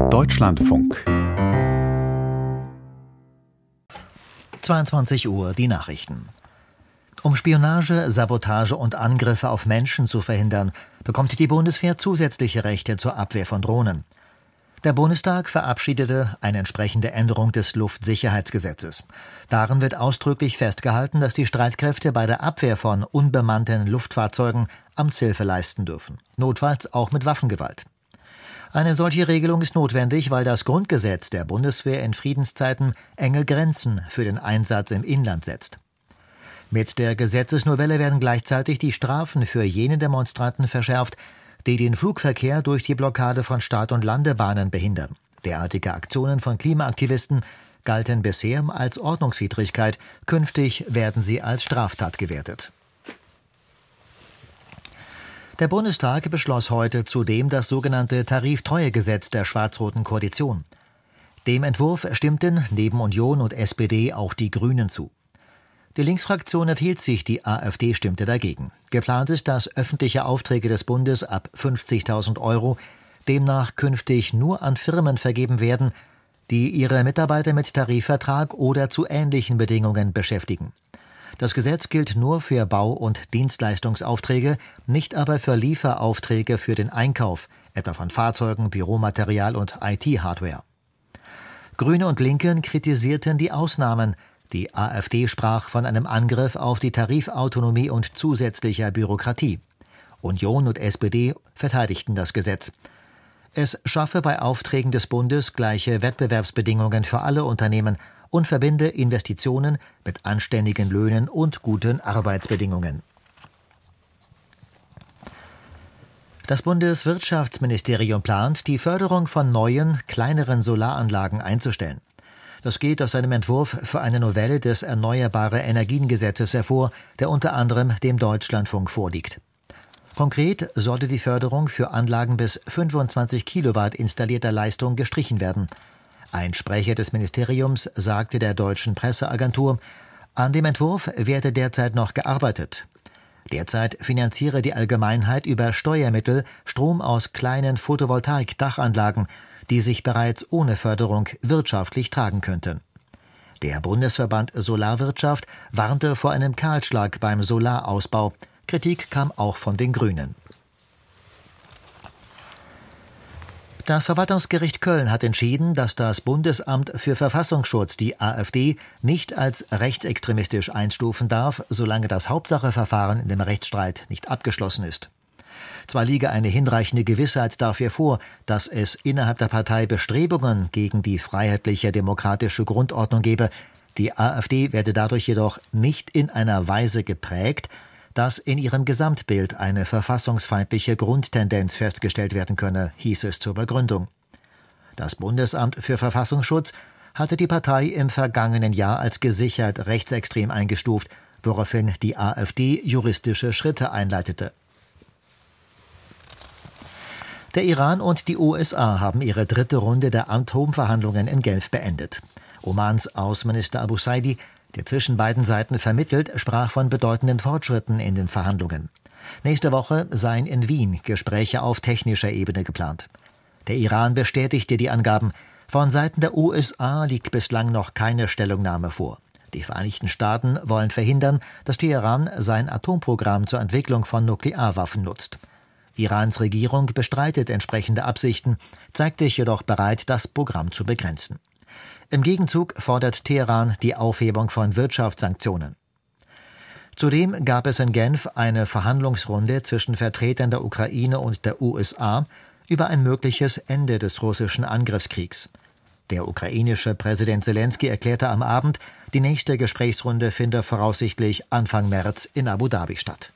Deutschlandfunk. 22 Uhr, die Nachrichten. Um Spionage, Sabotage und Angriffe auf Menschen zu verhindern, bekommt die Bundeswehr zusätzliche Rechte zur Abwehr von Drohnen. Der Bundestag verabschiedete eine entsprechende Änderung des Luftsicherheitsgesetzes. Darin wird ausdrücklich festgehalten, dass die Streitkräfte bei der Abwehr von unbemannten Luftfahrzeugen Amtshilfe leisten dürfen, notfalls auch mit Waffengewalt. Eine solche Regelung ist notwendig, weil das Grundgesetz der Bundeswehr in Friedenszeiten enge Grenzen für den Einsatz im Inland setzt. Mit der Gesetzesnovelle werden gleichzeitig die Strafen für jene Demonstranten verschärft, die den Flugverkehr durch die Blockade von Start- und Landebahnen behindern. Derartige Aktionen von Klimaaktivisten galten bisher als Ordnungswidrigkeit, künftig werden sie als Straftat gewertet. Der Bundestag beschloss heute zudem das sogenannte Tariftreuegesetz der schwarz-roten Koalition. Dem Entwurf stimmten neben Union und SPD auch die Grünen zu. Die Linksfraktion enthielt sich, die AfD stimmte dagegen. Geplant ist, dass öffentliche Aufträge des Bundes ab 50.000 € demnach künftig nur an Firmen vergeben werden, die ihre Mitarbeiter mit Tarifvertrag oder zu ähnlichen Bedingungen beschäftigen. Das Gesetz gilt nur für Bau- und Dienstleistungsaufträge, nicht aber für Lieferaufträge für den Einkauf, etwa von Fahrzeugen, Büromaterial und IT-Hardware. Grüne und Linken kritisierten die Ausnahmen. Die AfD sprach von einem Angriff auf die Tarifautonomie und zusätzlicher Bürokratie. Union und SPD verteidigten das Gesetz. Es schaffe bei Aufträgen des Bundes gleiche Wettbewerbsbedingungen für alle Unternehmen und verbinde Investitionen mit anständigen Löhnen und guten Arbeitsbedingungen. Das Bundeswirtschaftsministerium plant, die Förderung von neuen, kleineren Solaranlagen einzustellen. Das geht aus einem Entwurf für eine Novelle des Erneuerbare-Energien-Gesetzes hervor, der unter anderem dem Deutschlandfunk vorliegt. Konkret sollte die Förderung für Anlagen bis 25 Kilowatt installierter Leistung gestrichen werden. Ein Sprecher des Ministeriums sagte der deutschen Presseagentur, an dem Entwurf werde derzeit noch gearbeitet. Derzeit finanziere die Allgemeinheit über Steuermittel Strom aus kleinen Photovoltaik-Dachanlagen, die sich bereits ohne Förderung wirtschaftlich tragen könnten. Der Bundesverband Solarwirtschaft warnte vor einem Kahlschlag beim Solarausbau. Kritik kam auch von den Grünen. Das Verwaltungsgericht Köln hat entschieden, dass das Bundesamt für Verfassungsschutz die AfD nicht als rechtsextremistisch einstufen darf, solange das Hauptsacheverfahren in dem Rechtsstreit nicht abgeschlossen ist. Zwar liege eine hinreichende Gewissheit dafür vor, dass es innerhalb der Partei Bestrebungen gegen die freiheitliche demokratische Grundordnung gebe, die AfD werde dadurch jedoch nicht in einer Weise geprägt, dass in ihrem Gesamtbild eine verfassungsfeindliche Grundtendenz festgestellt werden könne, hieß es zur Begründung. Das Bundesamt für Verfassungsschutz hatte die Partei im vergangenen Jahr als gesichert rechtsextrem eingestuft, woraufhin die AfD juristische Schritte einleitete. Der Iran und die USA haben ihre dritte Runde der Atomverhandlungen in Genf beendet. Omans Außenminister Abu Saidi, der zwischen beiden Seiten vermittelt, sprach von bedeutenden Fortschritten in den Verhandlungen. Nächste Woche seien in Wien Gespräche auf technischer Ebene geplant. Der Iran bestätigte die Angaben. Von Seiten der USA liegt bislang noch keine Stellungnahme vor. Die Vereinigten Staaten wollen verhindern, dass Teheran sein Atomprogramm zur Entwicklung von Nuklearwaffen nutzt. Irans Regierung bestreitet entsprechende Absichten, zeigt sich jedoch bereit, das Programm zu begrenzen. Im Gegenzug fordert Teheran die Aufhebung von Wirtschaftssanktionen. Zudem gab es in Genf eine Verhandlungsrunde zwischen Vertretern der Ukraine und der USA über ein mögliches Ende des russischen Angriffskriegs. Der ukrainische Präsident Selenskyj erklärte am Abend, die nächste Gesprächsrunde finde voraussichtlich Anfang März in Abu Dhabi statt.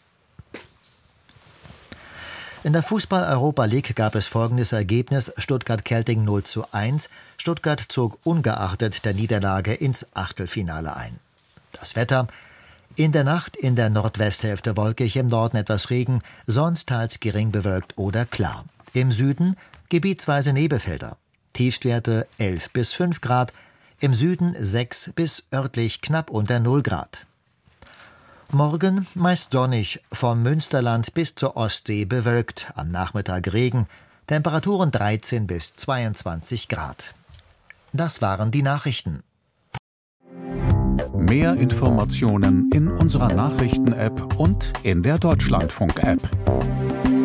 In der Fußball-Europa League gab es folgendes Ergebnis: Stuttgart-Kelting 0:1. Stuttgart zog ungeachtet der Niederlage ins Achtelfinale ein. Das Wetter: in der Nacht in der Nordwesthälfte wolkig, im Norden etwas Regen, sonst teils gering bewölkt oder klar. Im Süden gebietsweise Nebelfelder. Tiefstwerte 11 bis 5 Grad, im Süden 6 bis örtlich knapp unter 0 Grad. Morgen meist sonnig, vom Münsterland bis zur Ostsee bewölkt, am Nachmittag Regen, Temperaturen 13 bis 22 Grad. Das waren die Nachrichten. Mehr Informationen in unserer Nachrichten-App und in der Deutschlandfunk-App.